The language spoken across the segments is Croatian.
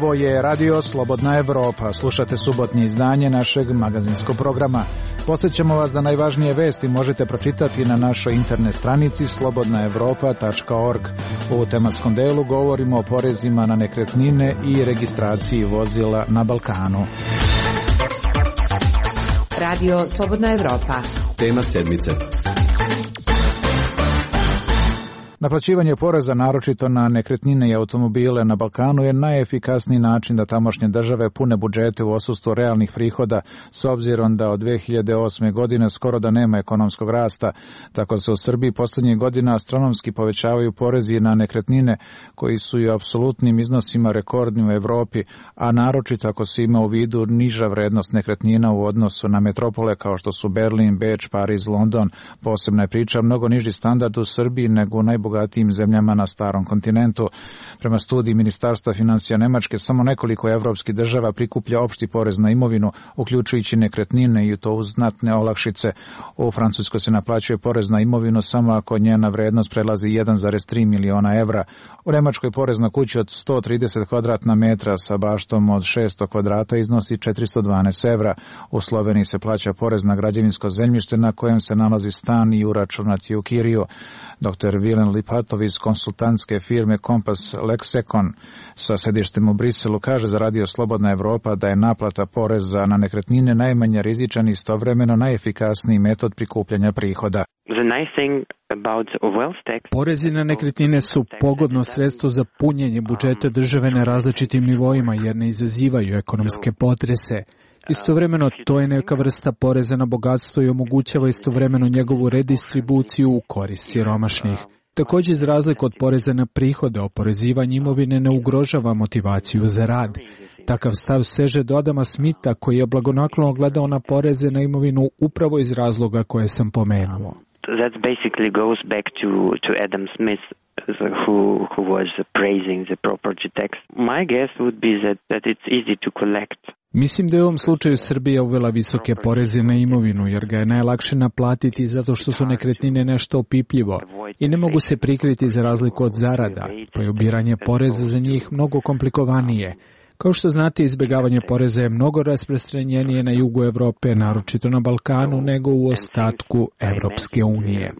Ovo je Radio Slobodna Evropa. Slušate subotnje izdanje našeg magazinskog programa. Podsjećamo vas da najvažnije vesti možete pročitati na našoj internet stranici slobodnaevropa.org. U tematskom delu govorimo o porezima na nekretnine i registraciji vozila na Balkanu. Radio Slobodna Evropa. Tema sedmice. Naplaćivanje poreza, naročito na nekretnine i automobile na Balkanu, je najefikasniji način da tamošnje države pune budžete u odsustvu realnih prihoda, s obzirom da od 2008. godine skoro da nema ekonomskog rasta. Tako se u Srbiji posljednjih godina astronomski povećavaju porezi na nekretnine, koji su i u apsolutnim iznosima rekordni u Evropi, a naročito ako se ima u vidu niža vrednost nekretnina u odnosu na metropole kao što su Berlin, Beč, Pariz, London. Posebna je priča mnogo niži standard u Srbiji nego u najbogatijim zemljama na starom kontinentu. Prema studiji Ministarstva financija Nemačke, samo nekoliko evropskih država prikuplja opšti porez na imovinu, uključujući nekretnine, i to uz znatne olakšice. U Francuskoj se naplaćuje porez na imovinu samo ako njena vrednost prelazi 1,3 miliona evra. U Nemačkoj porez na kuću od 130 kvadratna metra sa baštom od 600 kvadrata iznosi 412 evra. U Sloveniji se plaća porez na građevinsko zemljište na kojem se nalazi stan i uračunat je u kiriju. Dr. Vilen Lipatov iz konsultantske firme Kompas Lexekon sa sedištem u Briselu kaže za Radio Slobodna Evropa da je naplata poreza na nekretnine najmanje rizičan i istovremeno najefikasniji metod prikupljanja prihoda. Porezi na nekretnine su pogodno sredstvo za punjenje budžeta države na različitim nivoima jer ne izazivaju ekonomske potrese. Istovremeno, to je neka vrsta poreza na bogatstvo i omogućava istovremeno njegovu redistribuciju u korist siromašnih. Također, iz razliku od poreza na prihode, oporezivanje imovine ne ugrožava motivaciju za rad. Takav stav seže do Adama Smitha, koji je blagonaklono gledao na poreze na imovinu upravo iz razloga koje sam pomenuo. That basically goes back to Adam Smith, who was praising the property tax. My guess would be that it's easy to collect. Mislim da je u ovom slučaju Srbija uvela visoke poreze na imovinu, jer ga je najlakše naplatiti zato što su nekretnine nešto opipljivo i ne mogu se prikriti za razliku od zarada, pa je ubiranje poreza za njih mnogo komplikovanije. Kao što znate, izbjegavanje poreza je mnogo rasprostranjenije na jugu Evrope, naročito na Balkanu, nego u ostatku Evropske unije.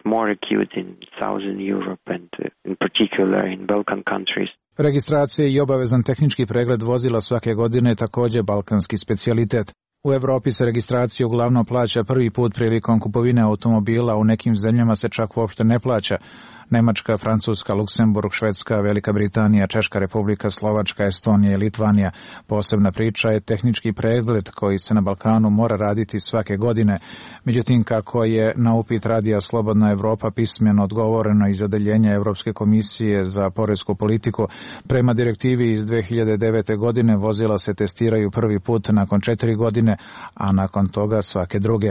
Registracija i obavezan tehnički pregled vozila svake godine je također balkanski specijalitet. U Evropi se registracija uglavnom plaća prvi put prilikom kupovine automobila, u nekim zemljama se čak uopšte ne plaća. Nemačka, Francuska, Luksemburg, Švedska, Velika Britanija, Češka Republika, Slovačka, Estonija i Litvanija. Posebna priča je tehnički pregled koji se na Balkanu mora raditi svake godine. Međutim, kako je na upit Radija Slobodna Evropa pismeno odgovoreno iz odeljenja Evropske komisije za poresku politiku, prema direktivi iz 2009. godine vozila se testiraju prvi put nakon 4 godine, a nakon toga svake druge.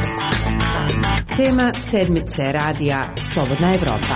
Tema sedmice Radija Slobodna Evropa.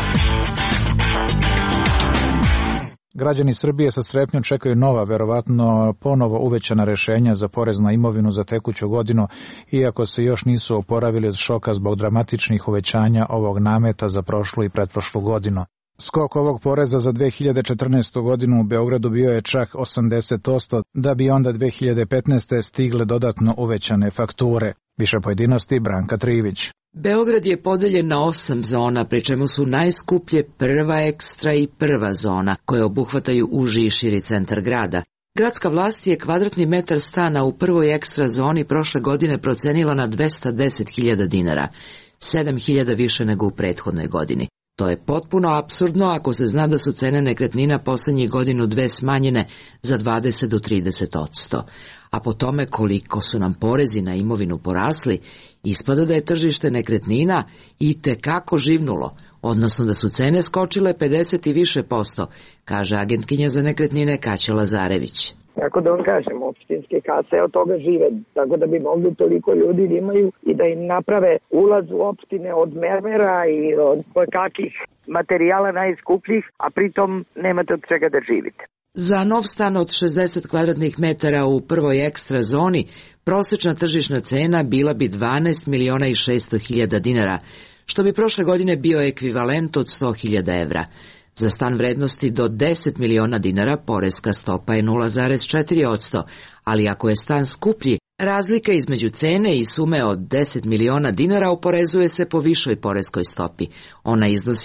Građani Srbije sa strepnjom čekaju nova, verovatno ponovo uvećana rešenja za porez na imovinu za tekuću godinu, iako se još nisu oporavili od šoka zbog dramatičnih uvećanja ovog nameta za prošlu i pretprošlu godinu. Skok ovog poreza za 2014. godinu u Beogradu bio je čak 80%, da bi onda 2015. stigle dodatno uvećane fakture. Više pojedinosti Branka Trivić. Beograd je podeljen na 8 zona, pri čemu su najskuplje prva ekstra i prva zona, koje obuhvataju uži i širi centar grada. Gradska vlast je kvadratni metar stana u prvoj ekstra zoni prošle godine procenila na 210.000 dinara, 7.000 više nego u prethodnoj godini. To je potpuno apsurdno ako se zna da su cene nekretnina posljednjih godinu dve smanjene za 20 do 30%. A po tome koliko su nam porezi na imovinu porasli, ispada da je tržište nekretnina itekako živnulo, odnosno da su cene skočile 50 i više %, kaže agentkinja za nekretnine Kaća Lazarević. Tako da vam kažem, opštinske kase od toga žive, tako da bi mogli toliko ljudi da imaju i da im naprave ulaz u opštine od mermera i od kakih materijala najskupljih, a pritom nemate od čega da živite. Za nov stan od 60 kvadratnih metara u prvoj ekstra zoni prosječna tržišna cena bila bi 12.600.000 dinara, što bi prošle godine bio ekvivalent od 100.000 evra. Za stan vrednosti do 10 miliona dinara poreska stopa je 0,4%, ali ako je stan skuplji, razlika između cene i sume od 10 miliona dinara oporezuje se po višoj poreskoj stopi. Ona iznosi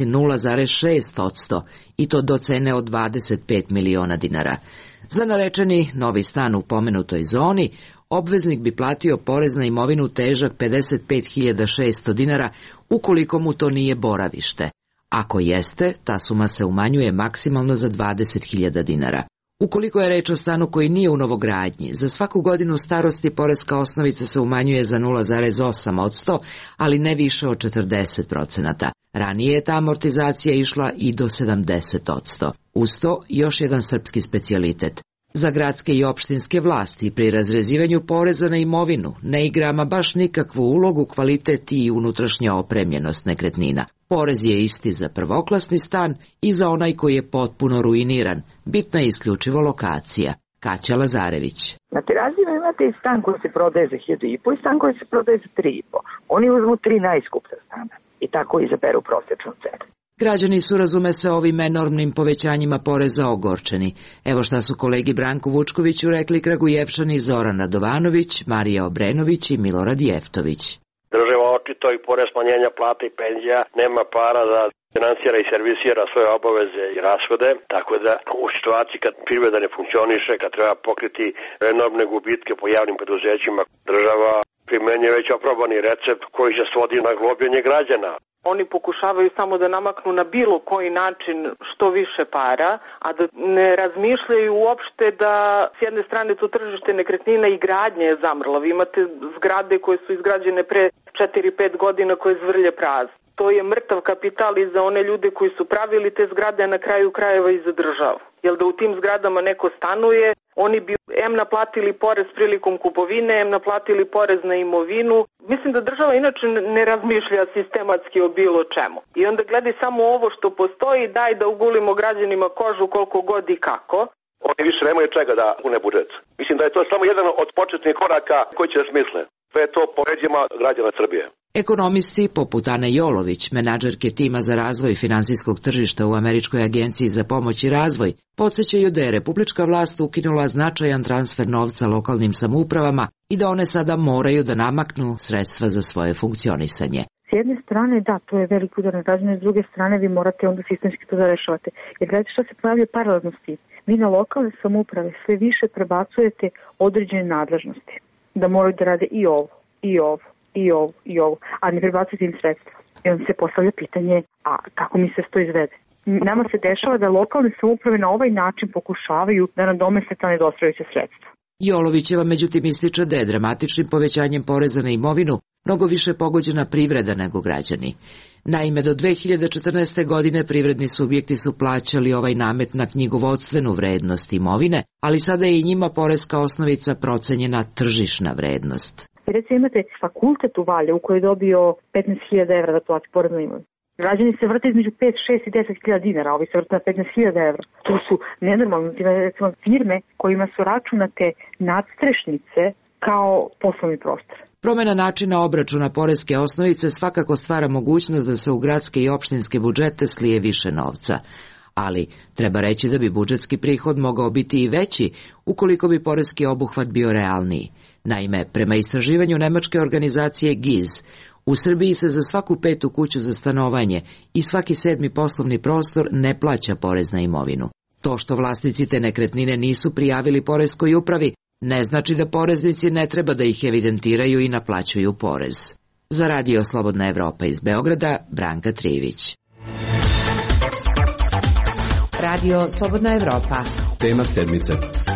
0,6% i to do cene od 25 miliona dinara. Za narečeni novi stan u pomenutoj zoni, obveznik bi platio porez na imovinu težak 55.600 dinara ukoliko mu to nije boravište. Ako jeste, ta suma se umanjuje maksimalno za 20.000 dinara. Ukoliko je reč o stanu koji nije u novogradnji, za svaku godinu starosti poreska osnovica se umanjuje za 0,8%, ali ne više od 40%. Ranije je ta amortizacija išla i do 70%. Uz to još jedan srpski specijalitet. Za gradske i opštinske vlasti pri razrezivanju poreza na imovinu ne igra ama baš nikakvu ulogu kvalitet i unutrašnja opremljenost nekretnina. Porez je isti za prvoklasni stan i za onaj koji je potpuno ruiniran. Bitna je isključivo lokacija. Kaća Lazarević. Na Terazijama imate i stan koji se prodaje za 1.500 i stan koji se prodaje za 3.500. Oni uzmu 3 najskuplja stana i tako izaberu prosječnu cenu. Građani su, razume se, ovim enormnim povećanjima poreza ogorčeni. Evo šta su kolegi Branku Vučkoviću rekli Kragujevčani Zoran Radovanović, Marija Obrenović i Milorad Jeftović. Država očito i pored smanjenja plata i penzija nema para da finansira i servisira svoje obaveze i rashode, tako da u situaciji kad privreda ne funkcioniše, kad treba pokriti enormne gubitke po javnim preduzećima, država primenjuje već oprobani recept koji se svodi na globljenje građana. Oni pokušavaju samo da namaknu na bilo koji način što više para, a da ne razmišljaju uopšte da s jedne strane to tržište nekretnina i gradnje je zamrlo. Vi imate zgrade koje su izgrađene pre 4-5 godina koje zvrlje prazne. To je mrtav kapital i za one ljude koji su pravili te zgrade, a na kraju krajeva i za državu. Jer da u tim zgradama neko stanuje, oni bi em naplatili porez prilikom kupovine, em naplatili porez na imovinu. Mislim da država inače ne razmišlja sistematski o bilo čemu. I onda gledaj samo ovo što postoji, daj da ugulimo građanima kožu koliko god i kako. Oni više nemaju čega da pune budžet. Mislim da je to samo jedan od početnih koraka koji će smisle. Sve je to po leđima građana Srbije. Ekonomisti poput Ane Jolović, menadžerke tima za razvoj finansijskog tržišta u Američkoj agenciji za pomoć i razvoj, podsjećaju da je republička vlast ukinula značajan transfer novca lokalnim samoupravama i da one sada moraju da namaknu sredstva za svoje funkcionisanje. S jedne strane, da, to je veliko udar na građane, s druge strane vi morate onda sistemski to da rešavate. Jer gledajte što se pojavlja paralelnosti. Vi na lokalne samouprave sve više prebacujete određene nadležnosti. Da moraju da rade i ovo, i ovo, i ovo, i ovo, a ne prebacujete im sredstva. I onda se postavlja pitanje, a kako mi se to izvede? Nama se dešava da lokalne samouprave na ovaj način pokušavaju da nadomeste ta nedostajuća sredstva. Jolovićeva međutim ističe da je dramatičnim povećanjem poreza na imovinu mnogo više pogođena privreda nego građani. Naime, do 2014. godine privredni subjekti su plaćali ovaj namet na knjigovodstvenu vrednost imovine, ali sada je i njima poreska osnovica procenjena tržišna vrednost. Recimo imate fakultet u Valjevu koji je dobio 15.000 evra da plati porez na imovinu. Građani se vrte između 5, 6 i 10.000 dinara, a ovi se vrte na 15.000 evra. To su nenormalne firme kojima su računate nadstrešnice kao poslovni prostor. Promjena načina obračuna poreske osnovice svakako stvara mogućnost da se u gradske i opštinske budžete slije više novca. Ali treba reći da bi budžetski prihod mogao biti i veći ukoliko bi poreski obuhvat bio realniji. Naime, prema istraživanju nemačke organizacije GIZ, u Srbiji se za svaku 5. kuću za stanovanje i svaki 7. poslovni prostor ne plaća porez na imovinu. To što vlasnici te nekretnine nisu prijavili poreskoj upravi ne znači da poreznici ne treba da ih evidentiraju i naplaćuju porez. Za Radio Slobodna Evropa iz Beograda, Branka Trivić. Radio Slobodna Evropa. Tema sedmice.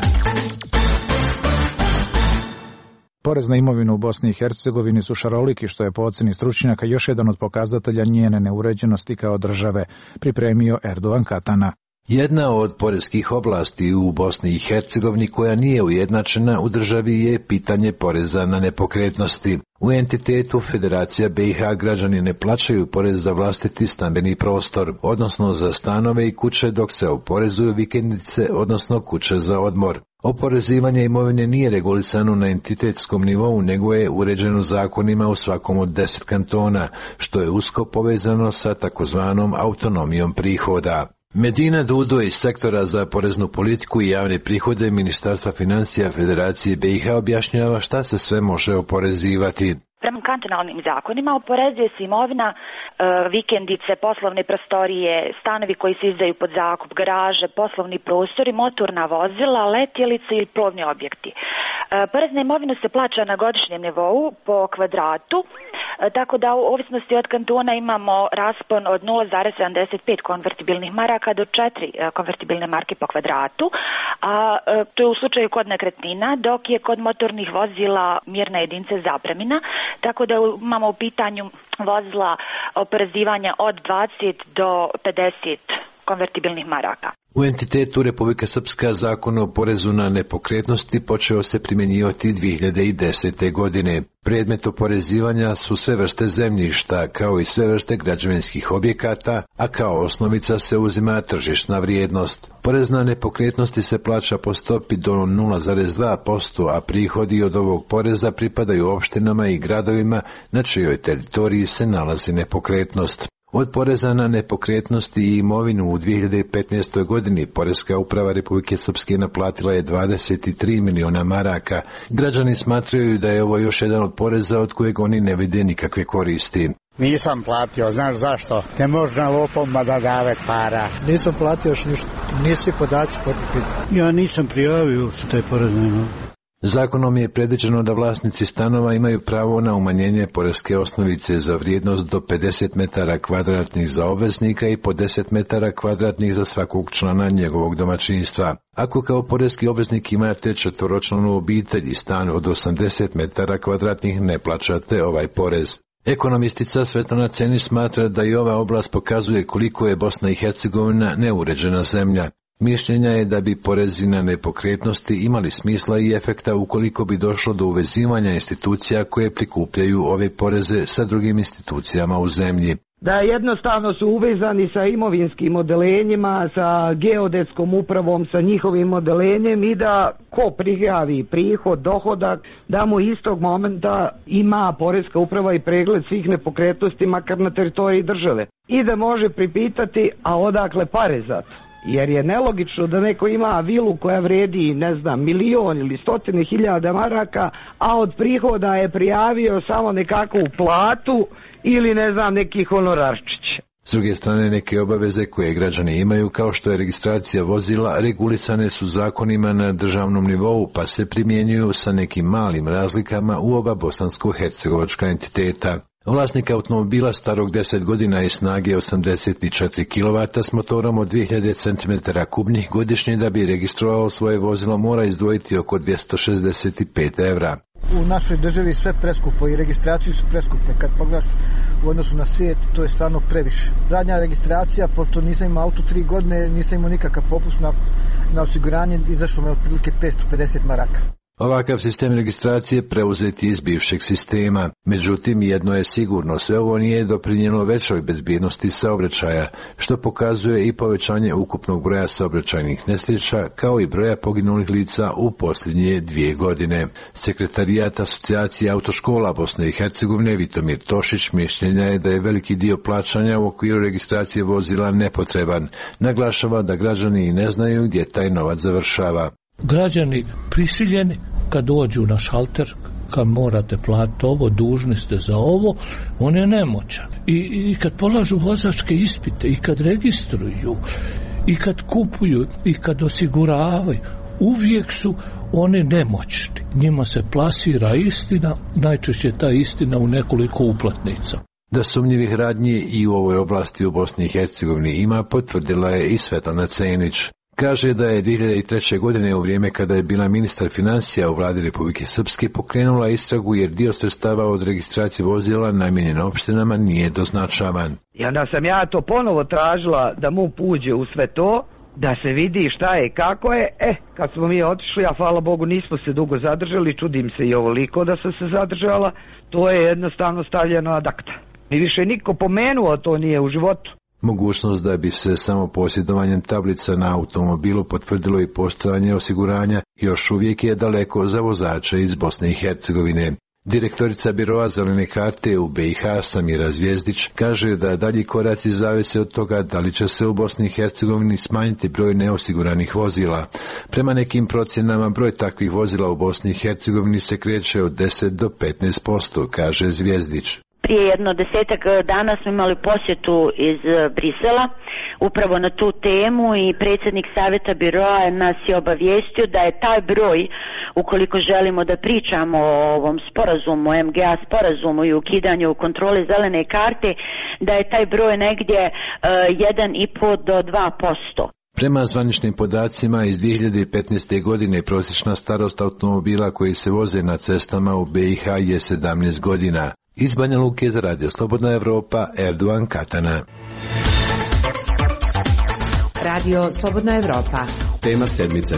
Porez na imovinu u Bosni i Hercegovini su šaroliki, što je po oceni stručnjaka još jedan od pokazatelja njene neuređenosti kao države, pripremio Erdogan Katana. Jedna od poreskih oblasti u Bosni i Hercegovini koja nije ujednačena u državi je pitanje poreza na nepokretnosti. U entitetu Federacija BiH građani ne plaćaju porez za vlastiti stambeni prostor, odnosno za stanove i kuće, dok se oporezuju vikendice, odnosno kuće za odmor. Oporezivanje imovine nije regulisano na entitetskom nivou, nego je uređeno zakonima u svakom od 10 kantona, što je usko povezano sa takozvanom autonomijom prihoda. Medina Dudo iz sektora za poreznu politiku i javne prihode Ministarstva financija Federacije BiH objašnjava šta se sve može oporezivati. Prema kantonalnim zakonima oporezuje se imovina, vikendice, poslovne prostorije, stanovi koji se izdaju pod zakup, garaže, poslovni prostori, motorna vozila, letjelice ili plovni objekti. Porez na imovinu se plaća na godišnjem nivou po kvadratu, tako da u ovisnosti od kantona imamo raspon od 0,75 konvertibilnih maraka do 4 konvertibilne marke po kvadratu, a to je u slučaju kod nekretnina, dok je kod motornih vozila mjerna jedinica zapremina, tako da imamo u pitanju vozila oporezivanja od 20 do 50 konvertibilnih maraka. U entitetu Republika Srpska zakon o porezu na nepokretnosti počeo se primjenjivati 2010. godine. Predmet oporezivanja su sve vrste zemljišta, kao i sve vrste građevinskih objekata, a kao osnovica se uzima tržišna vrijednost. Porez na nepokretnosti se plaća po stopi do 0,2%, a prihodi od ovog poreza pripadaju opštinama i gradovima na čijoj teritoriji se nalazi nepokretnost. Od poreza na nepokretnosti i imovinu u 2015. godini Poreska uprava Republike Srpske naplatila je 23 miliona maraka. Građani smatraju da je ovo još jedan od poreza od kojeg oni ne vide nikakve koristi. Nisam platio, znaš zašto? Ne možda lopoma da dave para. Nisam platio još ništa, nisi podaci potpiti. Ja nisam prijavio što taj porez nema. Zakonom je predviđeno da vlasnici stanova imaju pravo na umanjenje poreske osnovice za vrijednost do 50 metara kvadratnih za obveznika i po 10 metara kvadratnih za svakog člana njegovog domaćinstva. Ako kao poreski obveznik imate četvoročlanu obitelj i stan od 80 metara kvadratnih, ne plaćate ovaj porez. Ekonomistica Svetlana Cenić smatra da i ova oblast pokazuje koliko je Bosna i Hercegovina neuređena zemlja. Mišljenja je da bi porezi na nepokretnosti imali smisla i efekta ukoliko bi došlo do uvezivanja institucija koje prikupljaju ove poreze sa drugim institucijama u zemlji. Da jednostavno su uvezani sa imovinskim odelenjima, sa geodetskom upravom, sa njihovim odelenjem i da ko prijavi prihod, dohodak, da mu istog momenta ima poreska uprava i pregled svih nepokretnosti makar na teritoriji države. I da može pripitati, a odakle pare za to? Jer je nelogično da neko ima vilu koja vredi, ne znam, 1.000.000 ili 100.000 maraka, a od prihoda je prijavio samo nekakvu platu ili ne znam neki honorarčić. S druge strane, neke obaveze koje građani imaju, kao što je registracija vozila, regulisane su zakonima na državnom nivou, pa se primjenjuju sa nekim malim razlikama u oba bosansko-hercegovačka entiteta. Vlasnik automobila starog 10 godina i snage 84 kW s motorom od 2000 cm3 godišnje da bi registrovao svoje vozilo mora izdvojiti oko 265 evra. U našoj državi sve preskupo i registraciju su preskupe. Kad pogledaš u odnosu na svijet, to je stvarno previše. Zadnja registracija, pošto nisam imao auto 3 godine, nisam imao nikakav popust na osiguranje, izašlo me otprilike 550 maraka. Ovakav sistem registracije preuzet je iz bivšeg sistema. Međutim, jedno je sigurno, sve ovo nije doprinijelo većoj bezbjednosti saobraćaja, što pokazuje i povećanje ukupnog broja saobraćajnih nesreća, kao i broja poginulih lica u posljednje 2 godine. Sekretarijat Asocijacije autoškola Bosne i Hercegovine Vitomir Tošić mišljenja je da je veliki dio plaćanja u okviru registracije vozila nepotreban. Naglašava da građani ne znaju gdje taj novac završava. Građani prisiljeni kad dođu na šalter, kad morate platiti ovo, dužni ste za ovo, on je nemoćan. I kad polažu vozačke ispite, i kad registruju, i kad kupuju, i kad osiguravaju, uvijek su oni nemoćni. Njima se plasira istina, najčešće ta istina u nekoliko uplatnica. Da sumnjivih radnji i u ovoj oblasti u Bosni i Hercegovini ima, potvrdila je i Svetlana Cenić. Kaže da je 2003. godine u vrijeme kada je bila ministar financija u vladi Republike Srpske pokrenula istragu jer dio sredstava od registracije vozila namijenjena opštinama nije doznačavan. I onda sam ja to ponovo tražila da MUP uđe u sve to, da se vidi šta je i kako je. Kad smo mi otišli, a hvala Bogu nismo se dugo zadržali, čudim se i ovoliko da sam se zadržala, to je jednostavno stavljeno ad acta. I više niko pomenuo to nije u životu. Mogućnost da bi se samo posjedovanjem tablica na automobilu potvrdilo i postojanje osiguranja još uvijek je daleko za vozače iz Bosne i Hercegovine. Direktorica Biroa zelene karte u BiH Samira Zvjezdić kaže da dalji koraci zavise od toga da li će se u Bosni i Hercegovini smanjiti broj neosiguranih vozila. Prema nekim procjenama broj takvih vozila u Bosni i Hercegovini se kreće od 10 do 15%, kaže Zvjezdić. Prije jedno 10 dana smo imali posjetu iz Brisela upravo na tu temu i predsjednik Savjeta Biroa nas je obavijestio da je taj broj, ukoliko želimo da pričamo o ovom sporazumu, MGA sporazumu i ukidanju kontrole zelene karte, da je taj broj negdje 1,5 do 2%. Prema zvaničnim podacima iz 2015. godine prosječna starost automobila koji se voze na cestama u BiH je 17 godina. Iz Banja Luke za Radio Slobodna Evropa, Erdovan Katana. Radio Slobodna Evropa. Tema sedmice.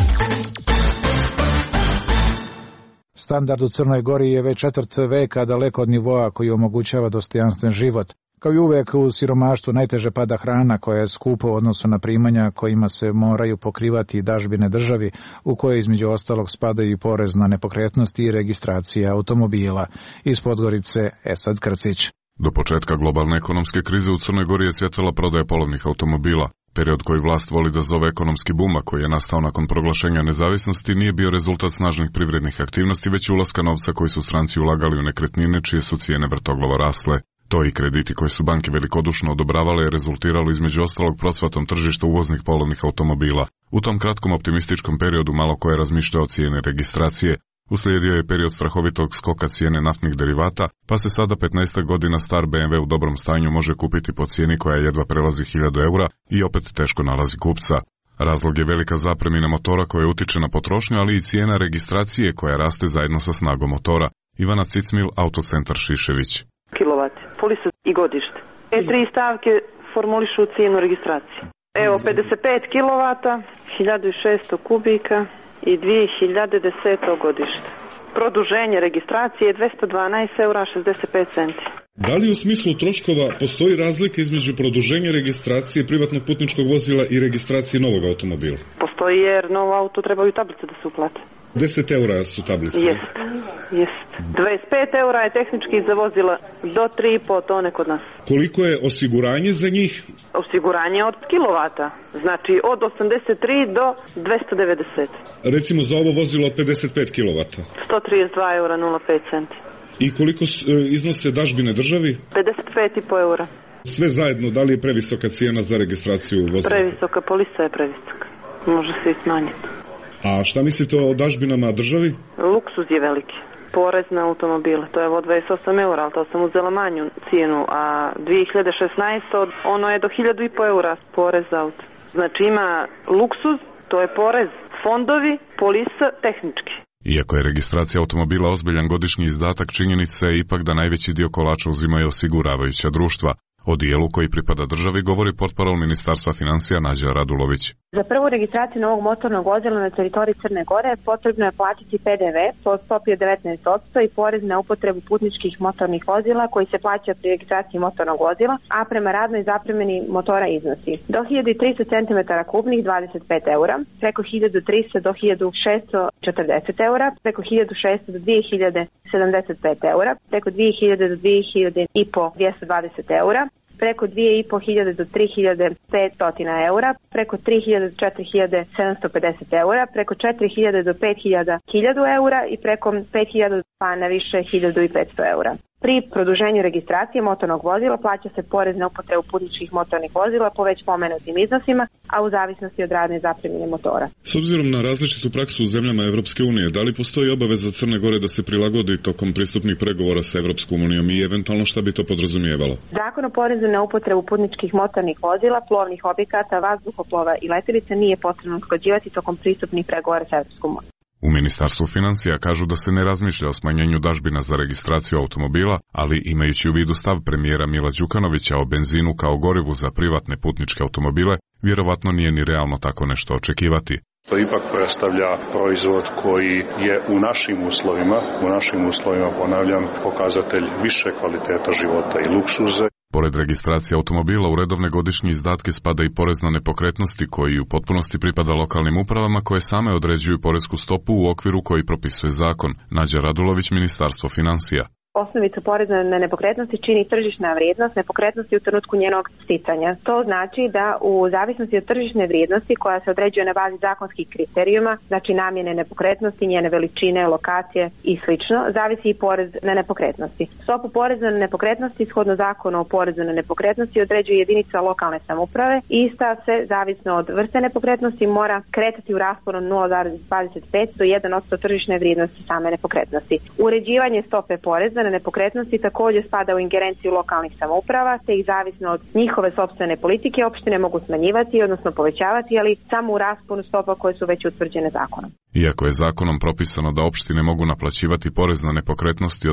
Standard u Crnoj Gori je već četvrt veka daleko od nivoa koji omogućava dostojanstven život. Kao i uvek u siromaštvu najteže pada hrana koja je skupa u odnosu na primanja kojima se moraju pokrivati dažbine državi, u koje između ostalog spadaju i porez na nepokretnosti i registracija automobila. Iz Podgorice Esad Krcić. Do početka globalne ekonomske krize u Crnoj Gori je cvjetala prodaja polovnih automobila. Period koji vlast voli da zove ekonomski buma, koji je nastao nakon proglašenja nezavisnosti, nije bio rezultat snažnih privrednih aktivnosti, već ulaska novca koji su stranci ulagali u nekretnine, čije su cijene vrtoglavo rasle. To i krediti koji su banke velikodušno odobravale je rezultiralo između ostalog procvatom tržišta uvoznih polovnih automobila. U tom kratkom optimističkom periodu malo ko je razmišljao o cijene registracije. Uslijedio je period strahovitog skoka cijene naftnih derivata, pa se sada 15 godina star BMW u dobrom stanju može kupiti po cijeni koja jedva prelazi 1000 eura i opet teško nalazi kupca. Razlog je velika zapremina motora koja utiče na potrošnju, ali i cijena registracije koja raste zajedno sa snagom motora. Ivana Cicmil, Autocentar Šišević. Kilovat, polisa i godište. Tri stavke formulišu cijenu registracije. Evo 55 kilovata, 1600 kubika i 2010. godište. Produženje registracije 212 eura 65 centi. Da li u smislu troškova postoji razlika između produženja registracije privatnog putničkog vozila i registracije novog automobila? Postoji jer novo auto trebaju tablice da se uplate. 10 eura su tablice. Jest. 25 eura je tehnički za vozila do 3,5 tone kod nas. Koliko je osiguranje za njih? Osiguranje od kilovata, znači od 83 do 290. Recimo za ovo vozilo od 55 kilovata? 132 eura 05 centi. I koliko iznose dažbine državi? 55,5 eura. Sve zajedno, da li je previsoka cijena za registraciju vozila? Previsoka, polisa je previsoka. Može se i smanjiti. A šta mislite o dažbinama državi? Luksuz je veliki. Porez na automobile, to je od 28 eura, ali to sam uzela manju cijenu, a 2016. ono je do 1.500 eura porez za auto. Znači ima luksuz, to je porez, fondovi, polisa, tehnički. Iako je registracija automobila ozbiljan godišnji izdatak, činjenica je ipak da najveći dio kolača uzimaju osiguravajuća društva. O dijelu koji pripada državi govori portparol Ministarstva financija Nađa Radulović. Za prvu registraciju novog motornog vozila na teritoriji Crne Gore potrebno je platiti PDV po stopi od 19% i porez na upotrebu putničkih motornih vozila koji se plaća pri registraciji motornog vozila, a prema radnoj zapremini motora iznosi do 1300 cm3 25 eura, preko 1300 do 1640 eura, preko 1600 do 2075 eura, preko 2000 do 2500 eura, preko 2500 do 3500 eura, preko 3000 do 4750 eura, preko 4000 do 5000 eura i preko 5000 pa na više 1500 eura. Pri produženju registracije motornog vozila plaća se porez na upotrebu putničkih motornih vozila po već pomenutim iznosima, a u zavisnosti od radne zapremine motora. S obzirom na različitu praksu u zemljama Evropske unije, da li postoji obaveza Crne Gore da se prilagodi tokom pristupnih pregovora sa Evropskom unijom i eventualno šta bi to podrazumijevalo? Zakon o porezu na upotrebu putničkih motornih vozila, plovnih objekata, vazduhoplova i letelica nije potrebno usklađivati tokom pristupnih pregovora sa Evropskom unijom. U Ministarstvu financija kažu da se ne razmišlja o smanjenju dažbina za registraciju automobila, ali imajući u vidu stav premijera Mila Đukanovića o benzinu kao gorivu za privatne putničke automobile, vjerovatno nije ni realno tako nešto očekivati. To ipak predstavlja proizvod koji je u našim uslovima, ponavljam, pokazatelj više kvaliteta života i luksuze. Pored registracije automobila u redovne godišnje izdatke spada i porez na nepokretnosti koji u potpunosti pripada lokalnim upravama koje same određuju poresku stopu u okviru koji propisuje zakon. Nađa Radulović, Ministarstvo financija. Osnovicu poreza na nepokretnosti čini tržišna vrijednost nepokretnosti u trenutku njenog sticanja. To znači da u zavisnosti od tržišne vrijednosti koja se određuje na bazi zakonskih kriterijuma, znači namjene nepokretnosti, njene veličine, lokacije i slično, zavisi i porez na nepokretnosti. Stopu poreza na nepokretnosti shodno zakonu o porezu na nepokretnosti određuje jedinica lokalne samouprave i ista se, zavisno od vrste nepokretnosti, mora kretati u rasponu 0,25 do 1% tržišne vrijednosti same nepokretnosti. Uređivanje stope poreza na nepokretnosti također spada u ingerenciju lokalnih samouprava, te ih zavisno od njihove sopstvene politike opštine mogu smanjivati, odnosno povećavati, ali samo u rasponu stopa koje su već utvrđene zakonom. Iako je zakonom propisano da opštine mogu naplaćivati porez na nepokretnosti od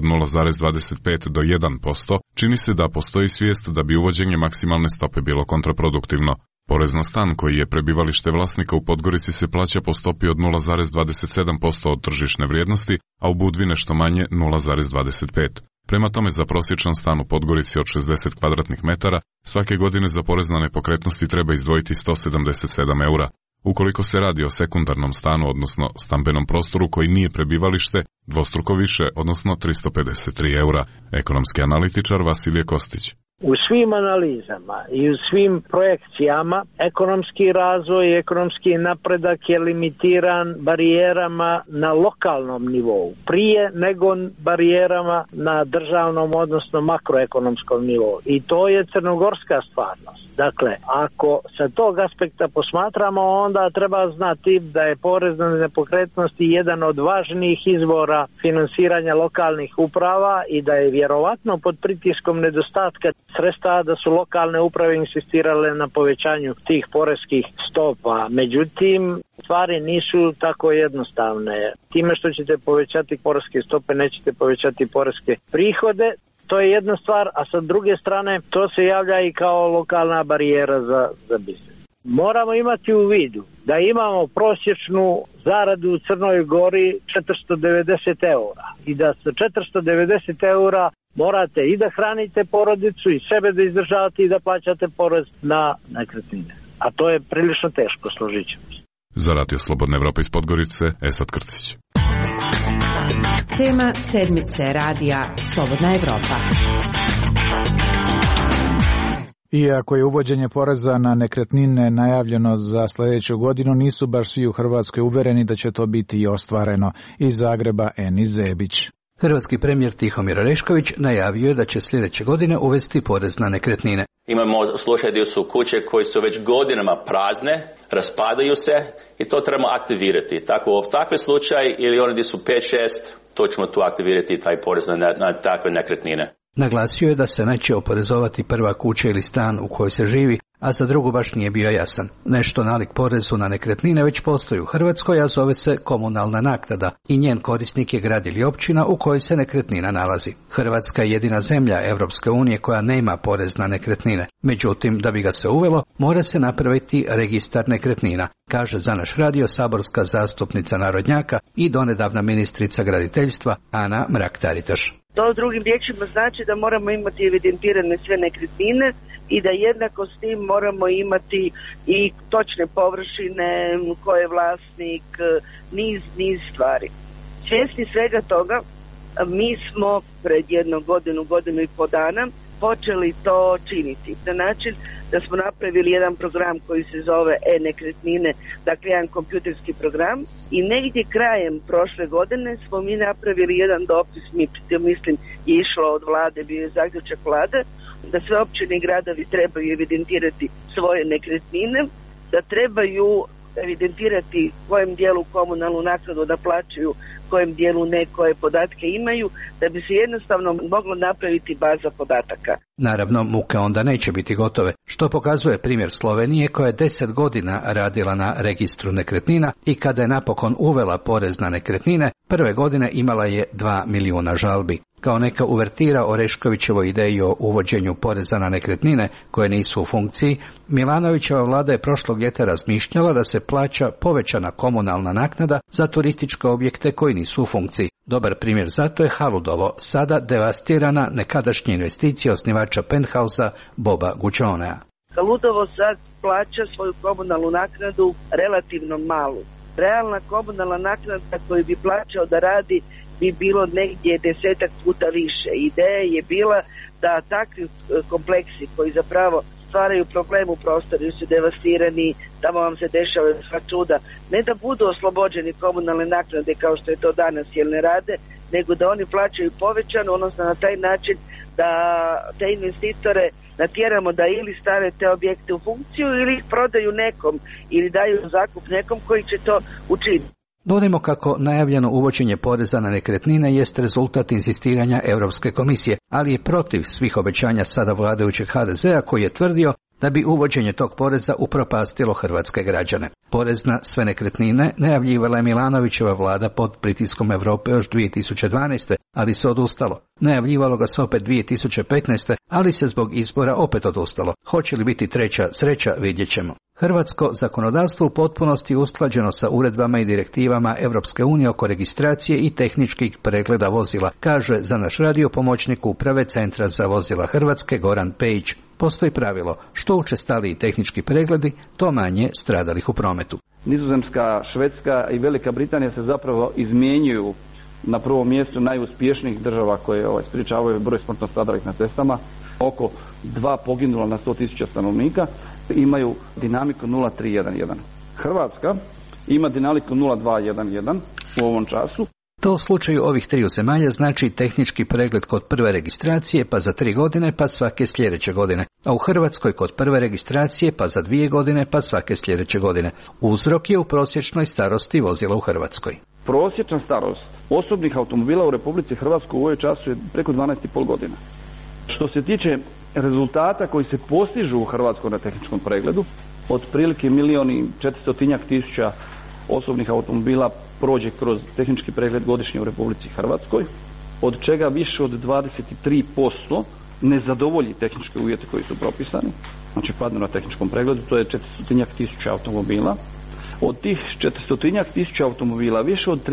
0,25 do 1%, čini se da postoji svijest da bi uvođenje maksimalne stope bilo kontraproduktivno. Porez na stan koji je prebivalište vlasnika u Podgorici se plaća po stopi od 0,27% od tržišne vrijednosti, a u Budvi nešto manje 0,25. Prema tome, za prosječan stan u Podgorici od 60 kvadratnih metara svake godine za porez na nepokretnosti treba izdvojiti 177 eura. Ukoliko se radi o sekundarnom stanu, odnosno stambenom prostoru koji nije prebivalište, dvostruko više, odnosno 353 eura. Ekonomski analitičar Vasilije Kostić. U svim analizama i u svim projekcijama ekonomski razvoj i ekonomski napredak je limitiran barijerama na lokalnom nivou, prije nego barijerama na državnom, odnosno makroekonomskom nivou. I to je crnogorska stvarnost. Dakle, ako sa tog aspekta posmatramo, onda treba znati da je porez na nepokretnosti jedan od važnijih izvora finansiranja lokalnih uprava i da je vjerovatno pod pritiskom nedostatka sredstava da su lokalne uprave insistirale na povećanju tih poreskih stopa. Međutim, stvari nisu tako jednostavne. Time što ćete povećati poreske stope, nećete povećati poreske prihode. To je jedna stvar, a sa druge strane to se javlja i kao lokalna barijera za biznis. Moramo imati u vidu da imamo prosječnu zaradu u Crnoj Gori 490 eura i da sa 490 eura morate i da hranite porodicu i sebe da izdržavate i da plaćate porez na nekretnine. A to je prilično teško, složit ćemo se. Za Radio Slobodna Evropa iz Podgorice, Esad Krcić. Tema sedmice radija Slobodna Evropa. Iako je uvođenje poreza na nekretnine najavljeno za sljedeću godinu, nisu baš svi u Hrvatskoj uvereni da će to biti i ostvareno. Iz Zagreba Eni Zebić. Hrvatski premijer Tihomir Orešković najavio je da će sljedeće godine uvesti porez na nekretnine. Imamo slučaj gdje su kuće koje su već godinama prazne, raspadaju se i to trebamo aktivirati. Tako u takve slučaj ili oni gdje su 5-6, to ćemo tu aktivirati taj porez na takve nekretnine. Naglasio je da se neće oporezovati prva kuća ili stan u kojoj se živi, a za drugu baš nije bio jasan. Nešto nalik porezu na nekretnine već postoji u Hrvatskoj, a zove se komunalna naknada i njen korisnik je grad ili općina u kojoj se nekretnina nalazi. Hrvatska je jedina zemlja Europske unije koja nema porez na nekretnine. Međutim, da bi ga se uvelo, mora se napraviti registar nekretnina, kaže za naš radio saborska zastupnica narodnjaka i donedavna ministrica graditeljstva Ana Mrak-Taritaš. To drugim riječima znači da moramo imati evidentirane sve nekretnine i da jednako s tim moramo imati i točne površine, ko je vlasnik, niz stvari. Svjesni svega toga, mi smo pred godinu i po dana počeli to činiti na način da smo napravili jedan program koji se zove e-nekretnine, dakle jedan kompjuterski program i negdje krajem prošle godine smo mi napravili jedan dopis, mislim je išlo od vlade, bio je zaključak vlade, da sve općine i gradovi trebaju evidentirati svoje nekretnine, da trebaju evidentirati kojem dijelu komunalnu naknadu da plaćaju, kojem dijelu ne, koje podatke imaju, da bi se jednostavno moglo napraviti baza podataka. Naravno, muke onda neće biti gotove, što pokazuje primjer Slovenije koja je 10 godina radila na registru nekretnina i kada je napokon uvela porez na nekretnine, prve godine imala je 2 milijuna žalbi. Kao neka uvertira Oreškovićevoj ideji o uvođenju poreza na nekretnine koje nisu u funkciji, Milanovićeva vlada je prošlog ljeta razmišljala da se plaća povećana komunalna naknada za turističke objekte koji nisu u funkciji. Dobar primjer zato je Haludovo, sada devastirana nekadašnja investicija osnivača iznajmljivača penthausa Boba Gućonea. Ludovo sad plaća svoju komunalnu naknadu relativno malu. Realna komunalna naknada koju bi plaćao da radi bi bilo negdje 10 puta više. Ideja je bila da takvi kompleksi koji zapravo stvaraju problem u prostoru, su devastirani, tamo vam se dešava sva čuda, ne da budu oslobođeni komunalne naknade kao što je to danas jer ne rade, nego da oni plaćaju povećano, odnosno na taj način da te investitore natjeramo da ili stave te objekte u funkciju ili ih prodaju nekom ili daju zakup nekom koji će to učiniti. Dodajmo kako najavljeno uvođenje poreza na nekretnine jest rezultat insistiranja Europske komisije, ali je protiv svih obećanja sada vladajućeg HDZ-a koji je tvrdio da bi uvođenje tog poreza upropastilo hrvatske građane. Porez na sve nekretnine najavljivala je Milanovićeva vlada pod pritiskom Europe još 2012. ali se odustalo. Najavljivalo ga se opet 2015. ali se zbog izbora opet odustalo. Hoće li biti treća sreća, vidjet ćemo. Hrvatsko zakonodavstvo u potpunosti usklađeno sa uredbama i direktivama Europske unije oko registracije i tehničkih pregleda vozila, kaže za naš radio pomoćnik uprave Centra za vozila Hrvatske Goran Pejić. Postoji pravilo, što učestaliji tehnički pregledi, to manje stradalih u prometu. Nizozemska, Švedska i Velika Britanija se zapravo izmjenjuju na prvom mjestu najuspješnijih država koje sprječavaju broj smrtno stradalih na cestama. Oko 2 poginula na 100.000 stanovnika imaju dinamiku 0,311. Hrvatska ima dinamiku 0,211 u ovom času. To u slučaju ovih triju zemalja znači tehnički pregled kod prve registracije pa za 3 godine pa svake sljedeće godine, a u Hrvatskoj kod prve registracije pa za 2 godine pa svake sljedeće godine. Uzrok je u prosječnoj starosti vozila u Hrvatskoj. Prosječna starost osobnih automobila u Republici Hrvatskoj u ovoj času je preko 12,5 godina. Što se tiče rezultata koji se postižu u Hrvatskoj na tehničkom pregledu, otprilike 1.400.000 osobnih automobila prođe kroz tehnički pregled godišnje u Republici Hrvatskoj, od čega više od 23% ne zadovolji tehničke uvjete koji su propisani, znači padnu na tehničkom pregledu, to je 400.000 automobila. Od tih 400.000 automobila više od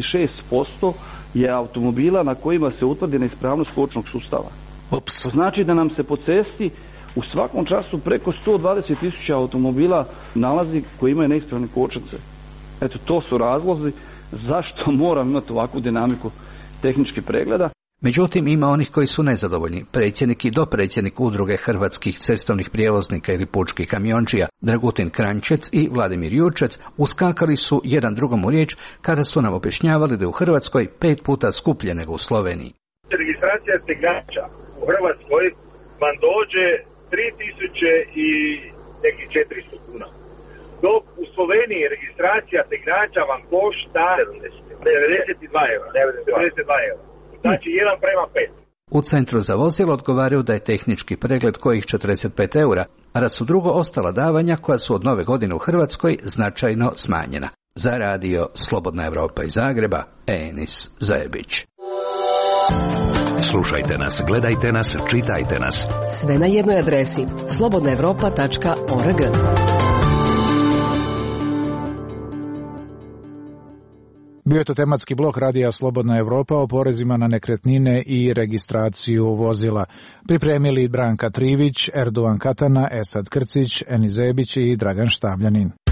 36% je automobila na kojima se utvrdi neispravnost kočnog sustava. To znači da nam se po cesti u svakom času preko 120.000 automobila nalazi koji imaju neispravne kočnice. Eto, to su razlozi zašto moram imati ovakvu dinamiku tehničkih pregleda. Međutim, ima onih koji su nezadovoljni. Predsjednik i dopredsjednik udruge hrvatskih cestovnih prijevoznika ili pučkih kamiončija Dragutin Kranjčec i Vladimir Jurčec uskakali su jedan drugom u riječ kada su nam objašnjavali da je u Hrvatskoj 5 puta skuplje nego u Sloveniji. Registracija tegača u Hrvatskoj vam dođe 3.000 i nekih 400 kuna. Dok u Sloveniji registracija tegača vam košta 92 eura. Znači 1:5. U Centru za vozilo odgovaraju da je tehnički pregled kojih 45 eura, a da su drugo ostala davanja koja su od nove godine u Hrvatskoj značajno smanjena. Za radio Slobodna Evropa iz Zagreba, Enis Zajebić. Slušajte nas, gledajte nas, čitajte nas. Sve na jednoj adresi slobodnaevropa.org. Bio je to tematski blok radija Slobodna Evropa o porezima na nekretnine i registraciju vozila. Pripremili Branka Trivić, Erdovan Katana, Esad Krcić, Eni Zebić i Dragan Štabljanin.